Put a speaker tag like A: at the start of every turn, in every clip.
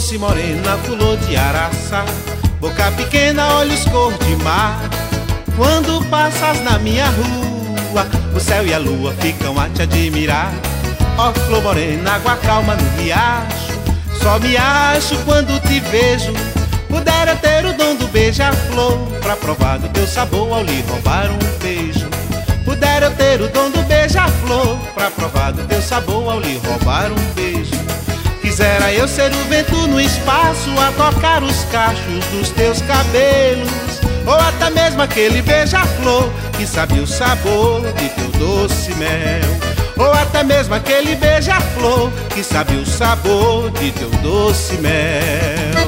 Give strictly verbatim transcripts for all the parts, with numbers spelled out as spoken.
A: Doce morena, flor de araçá, boca pequena, olhos cor de mar. Quando passas na minha rua, o céu e a lua ficam a te admirar. Ó flor morena, água calma no riacho, só me acho quando te vejo. Pudera ter o dom do beija-flor, pra provar do teu sabor ao lhe roubar um beijo. Pudera ter o dom do beija-flor, pra provar do teu sabor ao lhe roubar um beijo. Quisera eu ser o vento no espaço, a tocar os cachos dos teus cabelos, ou até mesmo aquele beija-flor que sabe o sabor de teu doce mel. Ou até mesmo aquele beija-flor que sabe o sabor de teu doce mel.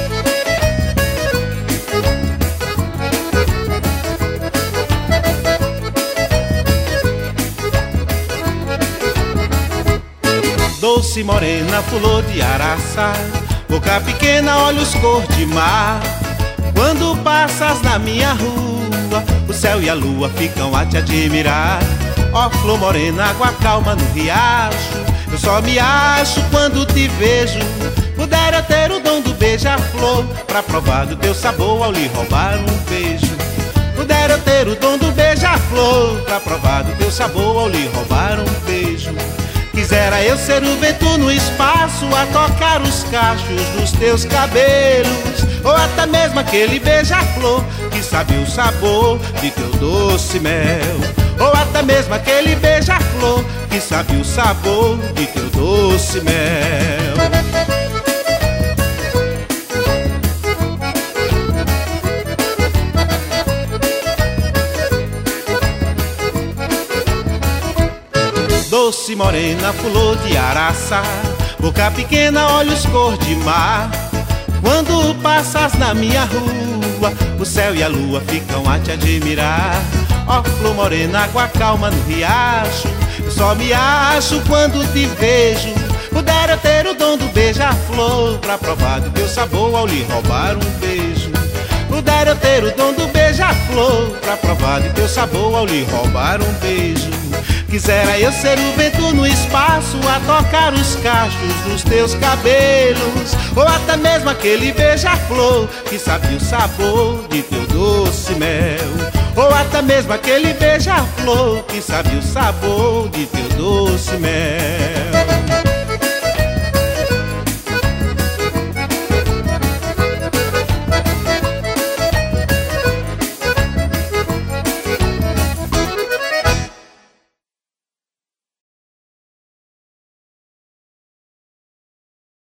A: Doce morena, flor de araçá, boca pequena, olhos cor de mar. Quando passas na minha rua, o céu e a lua ficam a te admirar. Ó flor morena, água calma no riacho, eu só me acho quando te vejo. Pudera ter o dom do beija-flor, pra provar do teu sabor ao lhe roubar um beijo. Pudera ter o dom do beija-flor, pra provar do teu sabor ao lhe roubar um beijo. Quisera eu ser o vento no espaço, a tocar os cachos dos teus cabelos, ou até mesmo aquele beija-flor que sabe o sabor de teu doce mel. Ou até mesmo aquele beija-flor que sabe o sabor de teu doce mel. Doce morena, flor de araçá, boca pequena, olhos cor de mar. Quando passas na minha rua, o céu e a lua ficam a te admirar. Ó flor morena, água calma no riacho, eu só me acho quando te vejo. Pudera ter o dom do beija-flor, pra provar do teu sabor ao lhe roubar um beijo. Pudera ter o dom do beija-flor, pra provar do teu sabor ao lhe roubar um beijo. Quisera eu ser o vento no espaço, a tocar os cachos dos teus cabelos, ou até mesmo aquele beija-flor que sabe o sabor de teu doce mel. Ou até mesmo aquele beija-flor que sabe o sabor de teu doce mel.